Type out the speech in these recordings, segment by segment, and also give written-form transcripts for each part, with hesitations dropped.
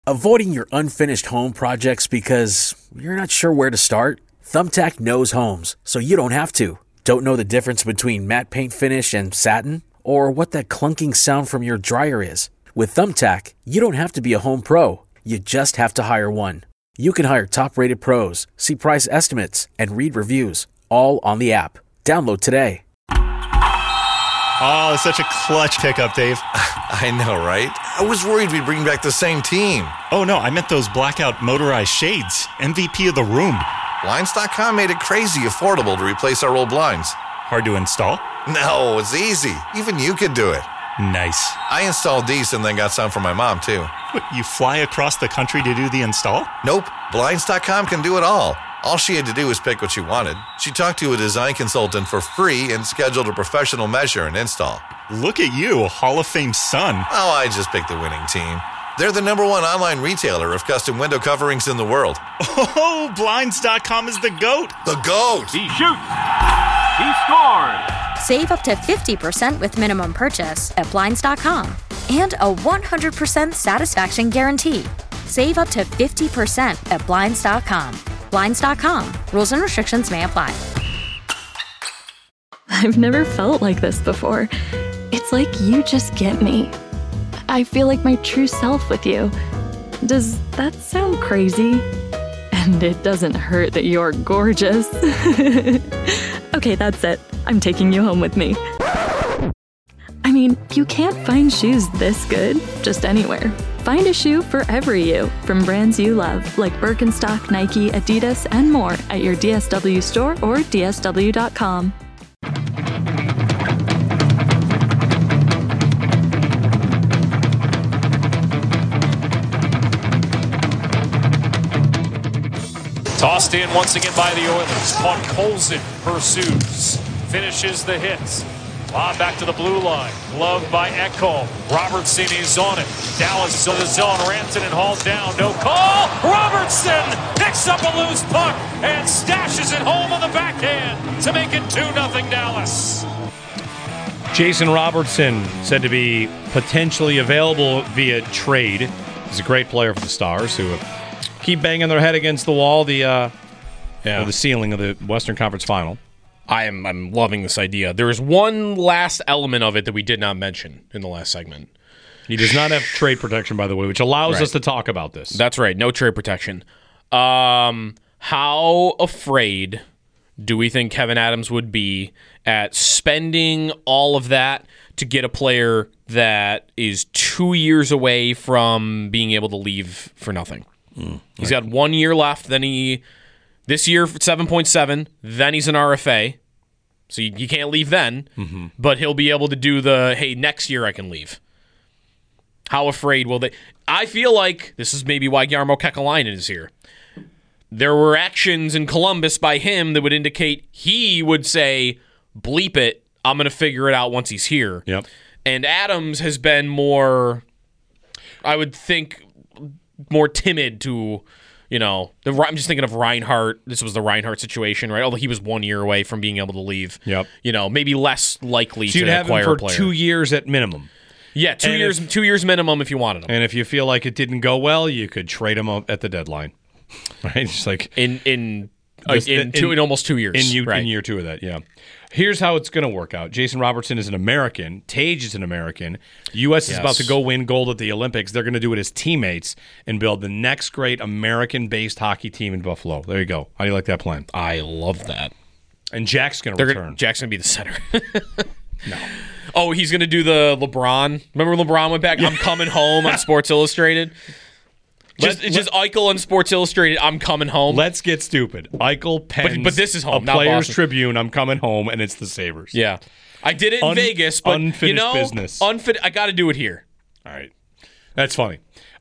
Avoiding your unfinished home projects because you're not sure where to start? Thumbtack knows homes, so you don't have to. Don't know the difference between matte paint finish and satin? Or what that clunking sound from your dryer is? With Thumbtack, you don't have to be a home pro. You just have to hire one. You can hire top-rated pros, see price estimates, and read reviews, all on the app. Download today. Oh, it's such a clutch pickup, Dave. I know, right? I was worried we'd bring back the same team. Oh, no, I meant those blackout motorized shades. MVP of the room. Blinds.com made it crazy affordable to replace our old blinds. Hard to install? No, it's easy. Even you could do it. Nice. I installed these and then got some for my mom, too. What, you fly across the country to do the install? Nope. Blinds.com can do it all. All she had to do was pick what she wanted. She talked to a design consultant for free and scheduled a professional measure and install. Look at you, Hall of Fame son. Oh, I just picked the winning team. They're the #1 online retailer of custom window coverings in the world. Oh, Blinds.com is the GOAT. The GOAT! He shoots. He scored. Save up to 50% with minimum purchase at Blinds.com. And a 100% satisfaction guarantee. Save up to 50% at Blinds.com. Blinds.com. Rules and restrictions may apply. I've never felt like this before. It's like you just get me. I feel like my true self with you. Does that sound crazy? And it doesn't hurt that you're gorgeous. Okay, that's it. I'm taking you home with me. I mean, you can't find shoes this good just anywhere. Find a shoe for every you from brands you love, like Birkenstock, Nike, Adidas, and more at your DSW store or DSW.com. Tossed in once again by the Oilers. Podkolzin pursues, finishes the hits. Lob back to the blue line. Glove by Ekholm. Robertson is on it. Dallas to the zone. Rantanen hauled down. No call. Robertson picks up a loose puck and stashes it home on the backhand to make it 2-0 Dallas. Jason Robertson said to be potentially available via trade. He's a great player for the Stars who keep banging their head against the wall, the ceiling of the Western Conference Final. I'm loving this idea. There is one last element of it that we did not mention in the last segment. He does not have trade protection, by the way, which allows us to talk about this. That's right. No trade protection. How afraid do we think Kevin Adams would be at spending all of that to get a player that is 2 years away from being able to leave for nothing? He's got 1 year left. This year, 7.7. Then he's an RFA. So you can't leave then. Mm-hmm. But he'll be able to do hey, next year I can leave. How afraid will they? I feel like this is maybe why Jarmo Kekalainen is here. There were actions in Columbus by him that would indicate he would say, bleep it, I'm going to figure it out once he's here. Yep. And Adams has been more, I would think, more timid to... I'm just thinking of Reinhart. This was the Reinhart situation, right? Although he was 1 year away from being able to leave. Yep. Maybe less likely so to have acquire him for a player. 2 years at minimum. Yeah, 2 years. 2 years minimum if you wanted him. And if you feel like it didn't go well, you could trade him up at the deadline. Right? Just like in almost 2 years. In year two of that, yeah. Here's how it's going to work out. Jason Robertson is an American. Tage is an American. The U.S. is about to go win gold at the Olympics. They're going to do it as teammates and build the next great American-based hockey team in Buffalo. There you go. How do you like that plan? I love that. And Jack's going to return. Jack's going to be the center. No. Oh, he's going to do the LeBron. Remember when LeBron went back? I'm coming home on Sports Illustrated. Just Eichel on Sports Illustrated, I'm coming home. Let's get stupid. Eichel pens but this is home, a not Players Boston. Tribune, I'm coming home, and it's the Sabres. Yeah. I did it in Vegas, but unfinished business. I got to do it here. All right. That's funny.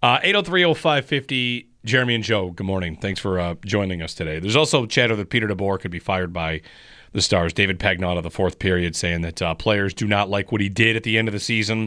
803-0550, Jeremy and Joe, good morning. Thanks for joining us today. There's also chatter that Peter DeBoer could be fired by the Stars. David Pagnotta, the fourth period, saying that players do not like what he did at the end of the season.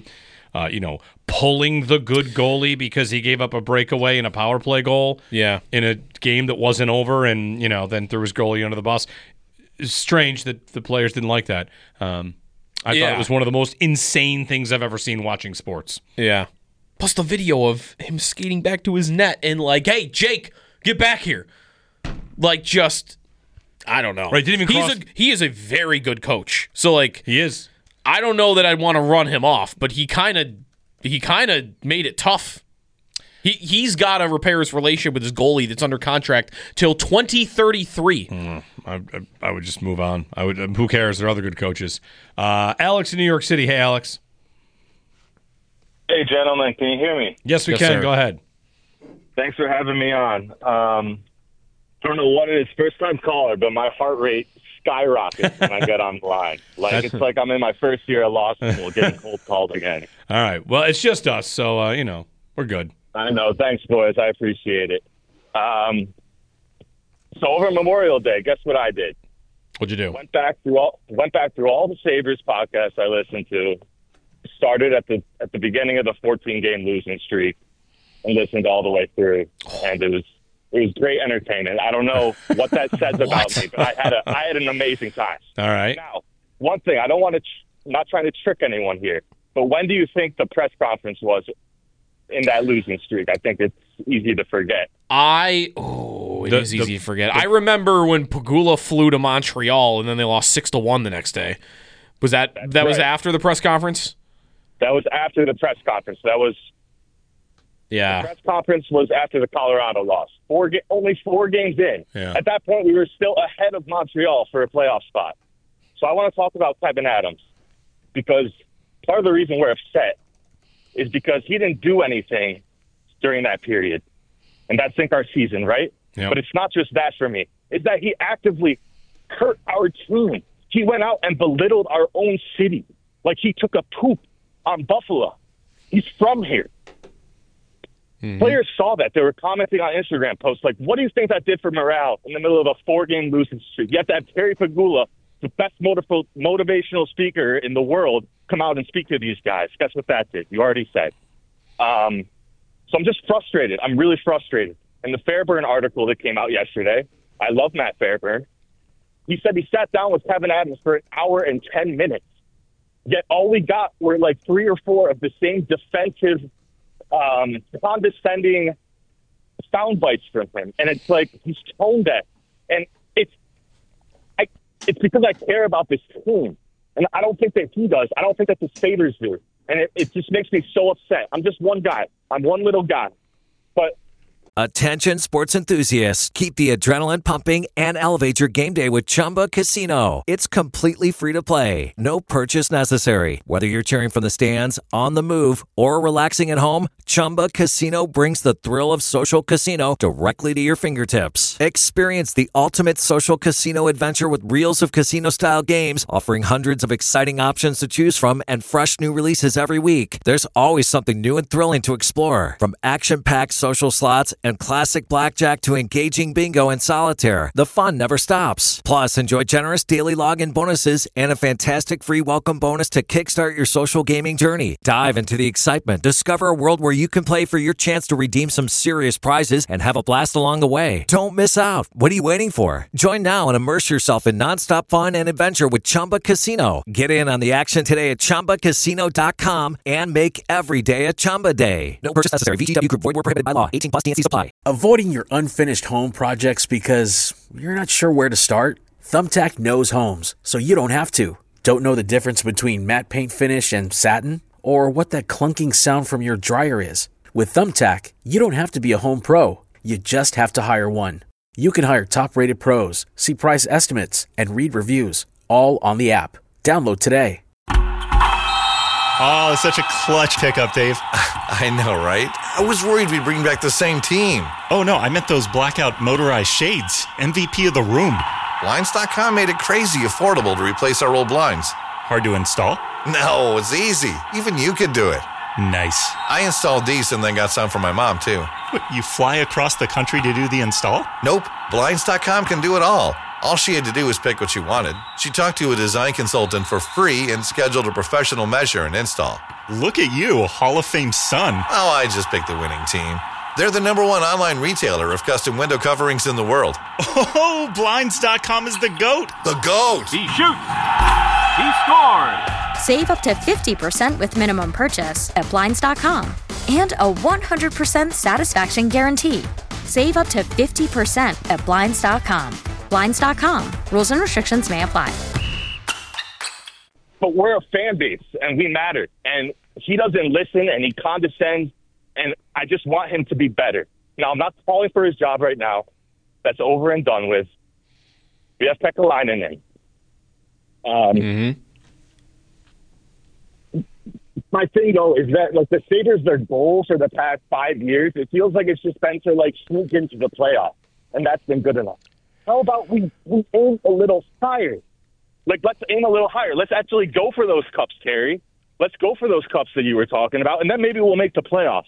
Pulling the good goalie because he gave up a breakaway and a power play goal in a game that wasn't over and, then threw his goalie under the bus. It's strange that the players didn't like that. I thought it was one of the most insane things I've ever seen watching sports. Yeah. Plus the video of him skating back to his net and like, hey, Jake, get back here. Like, just, I don't know. Right, didn't even cross. He is a very good coach. So, like, He is. I don't know that I'd want to run him off, but he kind of made it tough. He's got to repair his relationship with his goalie that's under contract till 2033. I would just move on. Who cares? There are other good coaches. Alex in New York City. Hey, Alex. Hey, gentlemen. Can you hear me? Yes, we Yes, can. sir. Go ahead. Thanks for having me on. Don't know what it is, first-time caller, but my heart rate skyrockets when I get on the line. Like, it's like I'm in my first year of law school getting cold called again. All right. Well, it's just us, so, we're good. I know. Thanks, boys. I appreciate it. So over Memorial Day, guess what I did? What'd you do? Went back through all the Sabres podcasts I listened to. Started at the beginning of the 14-game losing streak and listened all the way through. And it was great entertainment. I don't know what that says about me, but I had an amazing time. All right. Now, one thing, I don't want to, not trying to trick anyone here, but when do you think the press conference was in that losing streak? I think it's easy to forget. It is easy to forget. I remember when Pegula flew to Montreal and then they lost 6-1 the next day. Was that was after the press conference? That was after the press conference. The press conference was after the Colorado loss. Only 4 games in. Yeah. At that point, we were still ahead of Montreal for a playoff spot. So I want to talk about Kevin Adams because part of the reason we're upset is because he didn't do anything during that period. And that sank our season, right? Yep. But it's not just that for me. It's that he actively hurt our team. He went out and belittled our own city. Like he took a poop on Buffalo. He's from here. Mm-hmm. Players saw that. They were commenting on Instagram posts like, what do you think that did for morale in the middle of a 4-game losing streak? You have to have Terry Pegula, the best motivational speaker in the world, come out and speak to these guys. Guess what that did? You already said. So I'm just frustrated. I'm really frustrated. In the Fairburn article that came out yesterday, I love Matt Fairburn. He said he sat down with Kevin Adams for 1 hour and 10 minutes. Yet all we got were like 3 or 4 of the same defensive, condescending sound bites from him. And it's like he's tone deaf. And it's because I care about this team. And I don't think that he does. I don't think that the Sabres do. And it just makes me so upset. I'm just one guy. I'm one little guy. But attention sports enthusiasts, keep the adrenaline pumping and elevate your game day with Chumba Casino. It's completely free to play. No purchase necessary. Whether you're cheering from the stands, on the move, or relaxing at home, Chumba Casino brings the thrill of social casino directly to your fingertips. Experience the ultimate social casino adventure with reels of casino-style games, offering hundreds of exciting options to choose from and fresh new releases every week. There's always something new and thrilling to explore. From action-packed social slots and classic blackjack to engaging bingo and solitaire, the fun never stops. Plus, enjoy generous daily login bonuses and a fantastic free welcome bonus to kickstart your social gaming journey. Dive into the excitement. Discover a world where you can play for your chance to redeem some serious prizes and have a blast along the way. Don't miss out. What are you waiting for? Join now and immerse yourself in nonstop fun and adventure with Chumba Casino. Get in on the action today at ChumbaCasino.com and make every day a Chumba day. No purchase necessary. VGW Group. Void where prohibited by law. 18+ TNC supply. Avoiding your unfinished home projects because you're not sure where to start? Thumbtack knows homes, so you don't have to. Don't know the difference between matte paint finish and satin? Or what that clunking sound from your dryer is? With Thumbtack, you don't have to be a home pro. You just have to hire one. You can hire top-rated pros, see price estimates, and read reviews, all on the app. Download today. Oh, such a clutch pickup, Dave. I know, right? I was worried we'd bring back the same team. Oh, no, I meant those blackout motorized shades. MVP of the room. Blinds.com made it crazy affordable to replace our old blinds. Hard to install? No, it's easy. Even you could do it. Nice. I installed these and then got some for my mom, too. What, you fly across the country to do the install? Nope. Blinds.com can do it all. All she had to do was pick what she wanted. She talked to a design consultant for free and scheduled a professional measure and install. Look at you, Hall of Fame son. Oh, I just picked the winning team. They're the #1 online retailer of custom window coverings in the world. Oh, Blinds.com is the GOAT. The GOAT! He shoots. He scored. Save up to 50% with minimum purchase at Blinds.com. and a 100% satisfaction guarantee. Save up to 50% at Blinds.com. Blinds.com. Rules and restrictions may apply. But we're a fan base, and we matter. And he doesn't listen, and he condescends, and I just want him to be better. Now, I'm not calling for his job right now. That's over and done with. We have Pekalainen in. My thing, though, is that like the Sabres, their goal for the past 5 years, it feels like it's just been to like sneak into the playoffs, and that's been good enough. How about we aim a little higher? Like, let's aim a little higher. Let's actually go for those cups, Terry. Let's go for those cups that you were talking about, and then maybe we'll make the playoffs.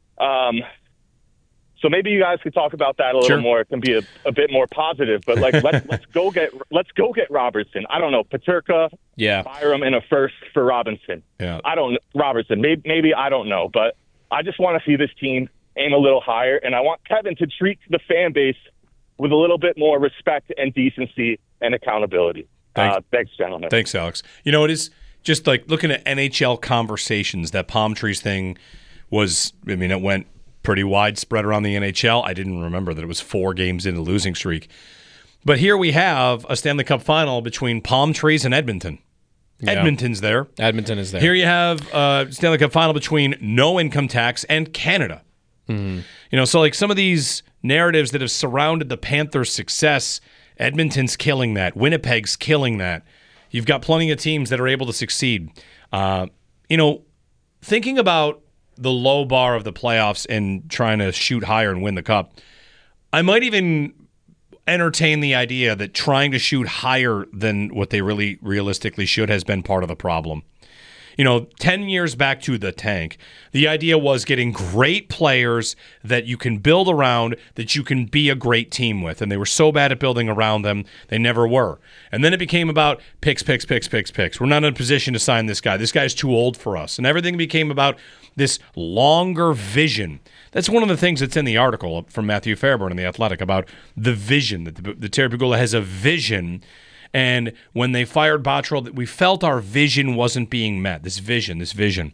So maybe you guys could talk about that a little more. It can be a bit more positive. But like, let's go get Robertson. I don't know, Peterka. Yeah, Byram in a first for Robinson. Yeah, Robertson. Maybe I don't know, but I just want to see this team aim a little higher, and I want Kevin to treat the fan base with a little bit more respect and decency and accountability. Thanks, gentlemen. Thanks, Alex. You know, it is just like looking at NHL conversations. That palm trees thing was. I mean, it went pretty widespread around the NHL. I didn't remember that it was 4 games into the losing streak. But here we have a Stanley Cup final between Palm Trees and Edmonton. Yeah. Edmonton's there. Edmonton is there. Here you have a Stanley Cup final between no income tax and Canada. You know, so like some of these narratives that have surrounded the Panthers' success, Edmonton's killing that. Winnipeg's killing that. You've got plenty of teams that are able to succeed. You know, thinking about the low bar of the playoffs and trying to shoot higher and win the cup, I might even entertain the idea that trying to shoot higher than what they really realistically should has been part of the problem. You know, 10 years back to the tank, the idea was getting great players that you can build around, that you can be a great team with. And they were so bad at building around them, they never were. And then it became about picks. We're not in a position to sign this guy. This guy's too old for us. And everything became about this longer vision. That's one of the things that's in the article from Matthew Fairburn in The Athletic about the vision, that the Terry Pegula has a vision. And when they fired Botterill, we felt our vision wasn't being met. This vision.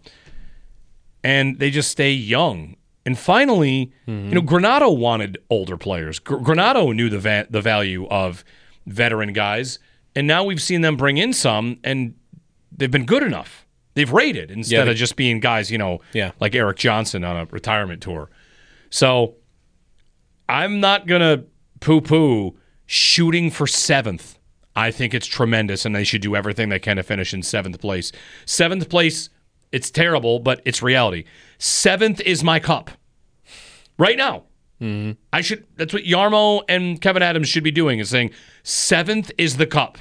And they just stay young. And finally, you know, Granato wanted older players. Granato knew the value of veteran guys. And now we've seen them bring in some, and they've been good enough. They've rated instead of just being guys, you know, like Eric Johnson on a retirement tour. So I'm not going to poo-poo shooting for 7th. I think it's tremendous, and they should do everything they can to finish in 7th place. 7th place, it's terrible, but it's reality. 7th is my cup. Right now. I should. That's what Jarmo and Kevin Adams should be doing, is saying 7th is the cup.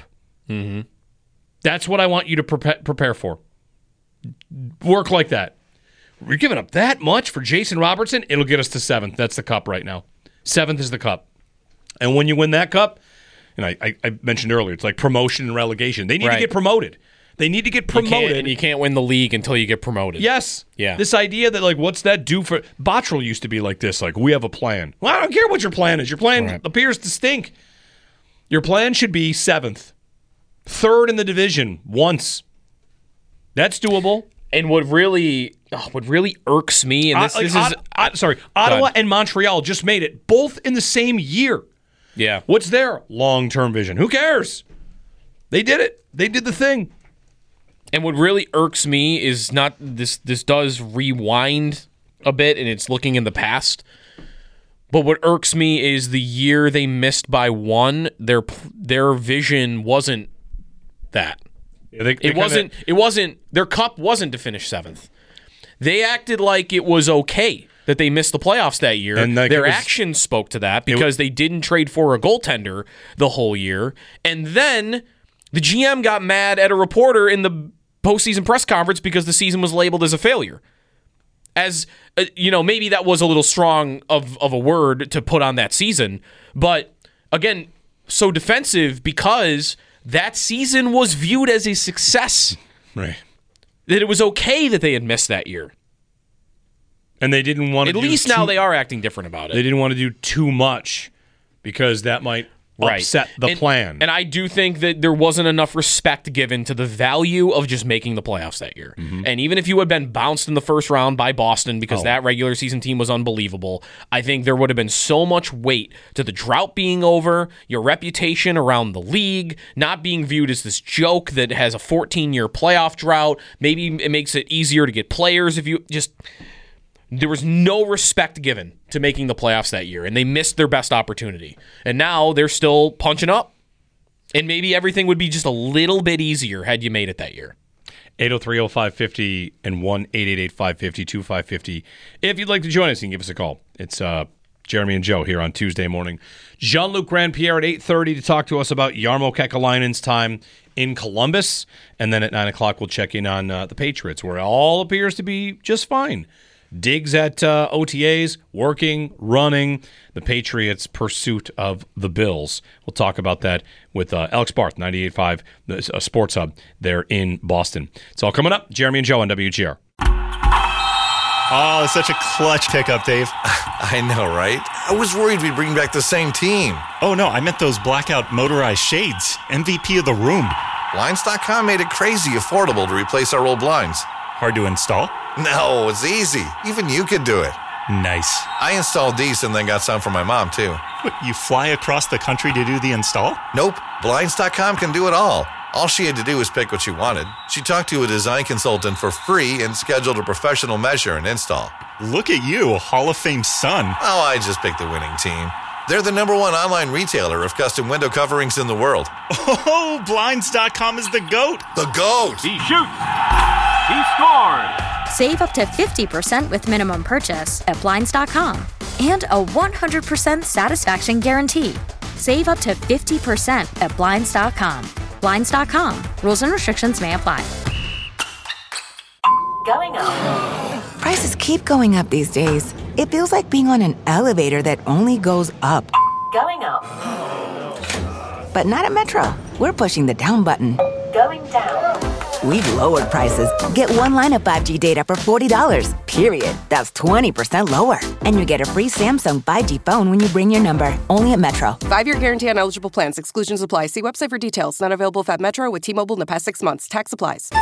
That's what I want you to prepare for. Work like that. We're giving up that much for Jason Robertson, it'll get us to 7th. That's the cup right now. 7th is the cup. And when you win that cup, and I mentioned earlier, it's like promotion and relegation. They need to get promoted. They need to get promoted. You can't win the league until you get promoted. Yes. Yeah. This idea that, like, what's that do for... Botterill used to be like this, like, we have a plan. Well, I don't care what your plan is. Your plan appears to stink. Your plan should be 7th. 3rd in the division once. That's doable. And what really irks me, and Ottawa and Montreal just made it, both in the same year. Yeah. What's their long-term vision? Who cares? They did it. They did the thing. And what really irks me is not this does rewind a bit, and it's looking in the past. But what irks me is the year they missed by 1, their vision wasn't that. Yeah, it wasn't their cup wasn't to finish 7th. They acted like it was okay that they missed the playoffs that year. And their actions spoke to that because they didn't trade for a goaltender the whole year. And then the GM got mad at a reporter in the postseason press conference because the season was labeled as a failure. As maybe that was a little strong of a word to put on that season. But again, so defensive because that season was viewed as a success. Right. That it was okay that they had missed that year. And they didn't want to At least now they are acting different about it. They didn't want to do too much because that might upset the plan. And I do think that there wasn't enough respect given to the value of just making the playoffs that year. Mm-hmm. And even if you had been bounced in the first round by Boston because that regular season team was unbelievable, I think there would have been so much weight to the drought being over, your reputation around the league, not being viewed as this joke that has a 14-year playoff drought. Maybe it makes it easier to get players if you just... There was no respect given to making the playoffs that year, and they missed their best opportunity. And now they're still punching up, and maybe everything would be just a little bit easier had you made it that year. 803-0550 and 1-888-550-2550. If you'd like to join us, you can give us a call. It's Jeremy and Joe here on Tuesday morning. Jean-Luc Grandpierre at 8:30 to talk to us about Jarmo Kekalainen's time in Columbus. And then at 9 o'clock, we'll check in on the Patriots, where it all appears to be just fine. Diggs at OTAs, working, running, the Patriots' pursuit of the Bills. We'll talk about that with Alex Barth, 98.5, the Sports Hub there in Boston. It's all coming up. Jeremy and Joe on WGR. Oh, such a clutch pickup, Dave. I know, right? I was worried we'd bring back the same team. Oh, no, I meant those blackout motorized shades. MVP of the room. Blinds.com made it crazy affordable to replace our old blinds. Hard to install? No, it's easy. Even you could do it. Nice. I installed these and then got some for my mom, too. What, you fly across the country to do the install? Nope. Blinds.com can do it all. All she had to do was pick what she wanted. She talked to a design consultant for free and scheduled a professional measure and install. Look at you, Hall of Fame son. Oh, I just picked the winning team. They're the #1 online retailer of custom window coverings in the world. Oh, Blinds.com is the GOAT. The GOAT! He shoots. He scores. Save up to 50% with minimum purchase at Blinds.com. And a 100% satisfaction guarantee. Save up to 50% at Blinds.com. Blinds.com. Rules and restrictions may apply. Going up. Prices keep going up these days. It feels like being on an elevator that only goes up. Going up. But not at Metro. We're pushing the down button. Going down. We've lowered prices. Get one line of 5G data for $40, period. That's 20% lower. And you get a free Samsung 5G phone when you bring your number. Only at Metro. 5-year guarantee on eligible plans. Exclusions apply. See website for details. Not available at Metro with T-Mobile in the past 6 months. Tax applies.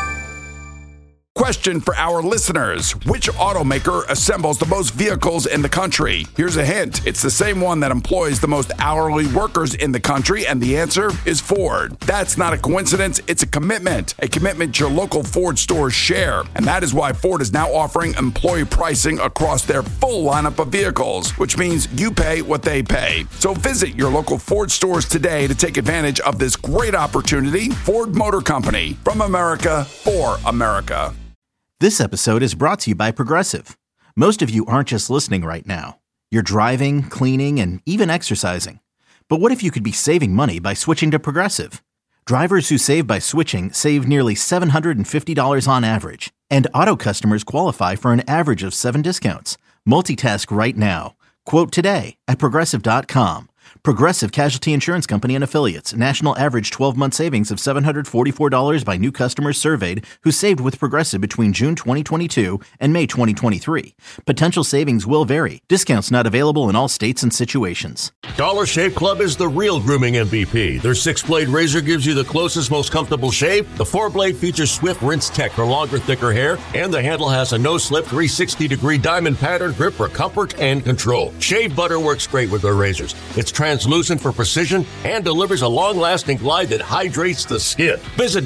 Question for our listeners. Which automaker assembles the most vehicles in the country? Here's a hint. It's the same one that employs the most hourly workers in the country, and the answer is Ford. That's not a coincidence. It's a commitment your local Ford stores share. And that is why Ford is now offering employee pricing across their full lineup of vehicles, which means you pay what they pay. So visit your local Ford stores today to take advantage of this great opportunity. Ford Motor Company, from America for America. This episode is brought to you by Progressive. Most of you aren't just listening right now. You're driving, cleaning, and even exercising. But what if you could be saving money by switching to Progressive? Drivers who save by switching save nearly $750 on average. And auto customers qualify for an average of 7 discounts. Multitask right now. Quote today at Progressive.com. Progressive Casualty Insurance Company and Affiliates. National average 12-month savings of $744 by new customers surveyed who saved with Progressive between June 2022 and May 2023. Potential savings will vary. Discounts not available in all states and situations. Dollar Shave Club is the real grooming MVP. Their 6-blade razor gives you the closest, most comfortable shave. The 4-blade features swift rinse tech for longer, thicker hair. And the handle has a no-slip 360-degree diamond pattern grip for comfort and control. Shave butter works great with their razors. It's translucent for precision and delivers a long-lasting glide that hydrates the skin. Visit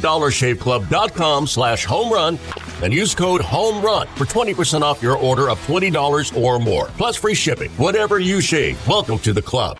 dollarshaveclub.com/homerun and use code HOMERUN for 20% off your order of $20 or more. Plus free shipping. Whatever you shave, welcome to the club.